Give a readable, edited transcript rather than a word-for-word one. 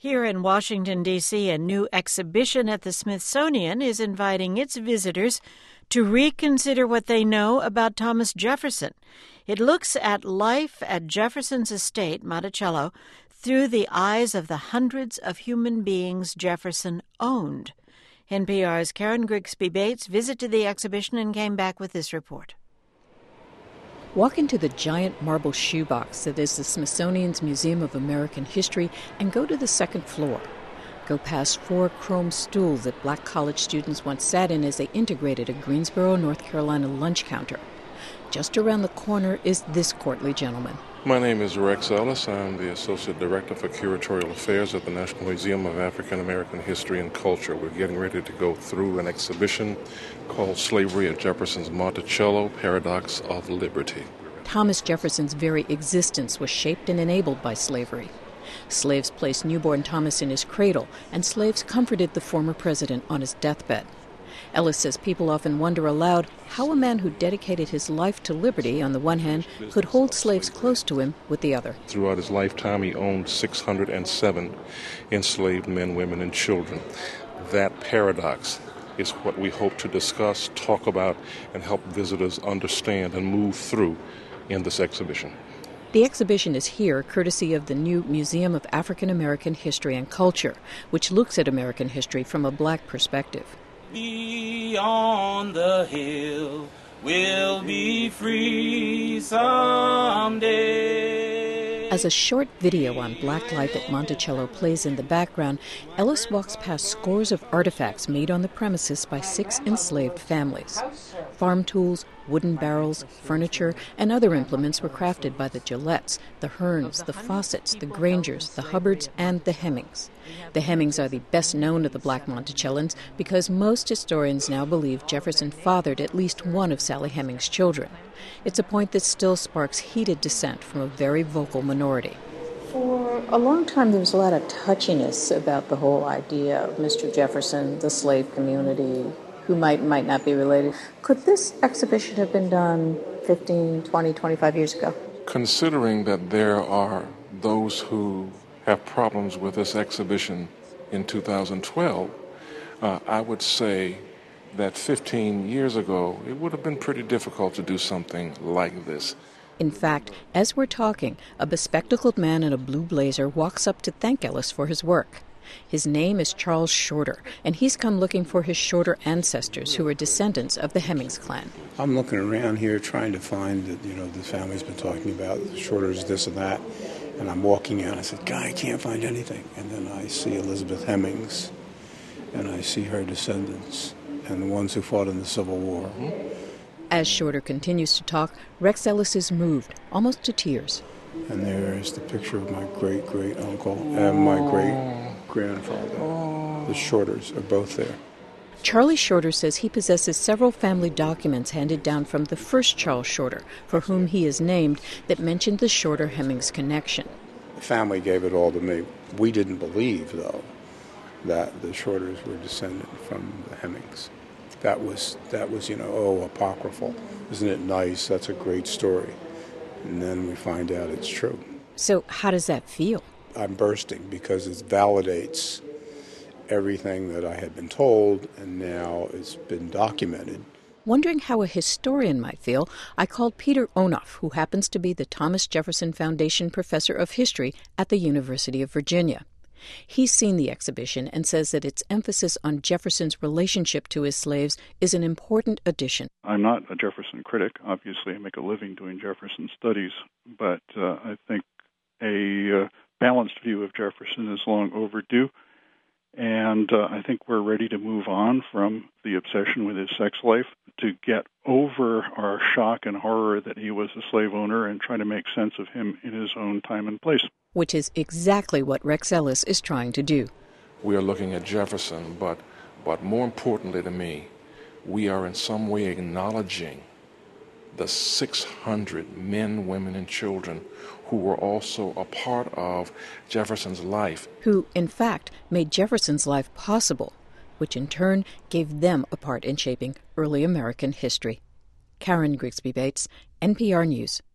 Here in Washington, D.C., a new exhibition at the Smithsonian is inviting its visitors to reconsider what they know about Thomas Jefferson. It looks at life at Jefferson's estate, Monticello, through the eyes of the hundreds of human beings Jefferson owned. NPR's Karen Grigsby Bates visited the exhibition and came back with this report. Walk into the giant marble shoebox that is the Smithsonian's Museum of American History and go to the second floor. Go past 4 chrome stools that black college students once sat in as they integrated a Greensboro, North Carolina lunch counter. Just around the corner is this courtly gentleman. My name is Rex Ellis. I'm the Associate Director for Curatorial Affairs at the National Museum of African American History and Culture. We're getting ready to go through an exhibition called Slavery at Jefferson's Monticello, Paradox of Liberty. Thomas Jefferson's very existence was shaped and enabled by slavery. Slaves placed newborn Thomas in his cradle, and slaves comforted the former president on his deathbed. Ellis says people often wonder aloud how a man who dedicated his life to liberty on the one hand could hold slaves close to him with the other. Throughout his lifetime, he owned 607 enslaved men, women, and children. That paradox is what we hope to discuss, talk about, and help visitors understand and move through in this exhibition. The exhibition is here courtesy of the new Museum of African American History and Culture, which looks at American history from a black perspective. Beyond the hill, we'll be free someday. As a short video on black life at Monticello plays in the background, Ellis walks past scores of artifacts made on the premises by 6 enslaved families. Farm tools, wooden barrels, furniture, and other implements were crafted by the Gillettes, the Hearns, the Fawcetts, the Grangers, the Hubbards, and the Hemmings. The Hemmings are the best known of the black Monticellans because most historians now believe Jefferson fathered at least one of Sally Hemings' children. It's a point that still sparks heated dissent from a very vocal minority. For a long time, there was a lot of touchiness about the whole idea of Mr. Jefferson, the slave community, who might not be related. Could this exhibition have been done 15, 20, 25 years ago? Considering that there are those who have problems with this exhibition in 2012, I would say that 15 years ago, it would have been pretty difficult to do something like this. In fact, as we're talking, a bespectacled man in a blue blazer walks up to thank Ellis for his work. His name is Charles Shorter, and he's come looking for his Shorter ancestors who are descendants of the Hemings clan. I'm looking around here trying to find, the family's been talking about Shorters, this and that, and I'm walking out. I said, God, I can't find anything. And then I see Elizabeth Hemings, and I see her descendants, and the ones who fought in the Civil War. As Shorter continues to talk, Rex Ellis is moved, almost to tears. And there is the picture of my great-great-uncle and my great-grandfather. The Shorters are both there. Charlie Shorter says he possesses several family documents handed down from the first Charles Shorter, for whom he is named, that mentioned the Shorter-Hemings connection. The family gave it all to me. We didn't believe, though, that the Shorters were descended from the Hemings. That was apocryphal. Isn't it nice? That's a great story. And then we find out it's true. So how does that feel? I'm bursting because it validates everything that I had been told, and now it's been documented. Wondering how a historian might feel, I called Peter Onoff, who happens to be the Thomas Jefferson Foundation Professor of History at the University of Virginia. He's seen the exhibition and says that its emphasis on Jefferson's relationship to his slaves is an important addition. I'm not a Jefferson critic. Obviously, I make a living doing Jefferson studies, but I think a balanced view of Jefferson is long overdue, and I think we're ready to move on from the obsession with his sex life to get over our shock and horror that he was a slave owner and try to make sense of him in his own time and place. Which is exactly what Rex Ellis is trying to do. We are looking at Jefferson, but more importantly to me, we are in some way acknowledging the 600 men, women, and children who were also a part of Jefferson's life. Who, in fact, made Jefferson's life possible, which in turn gave them a part in shaping early American history. Karen Grigsby Bates, NPR News.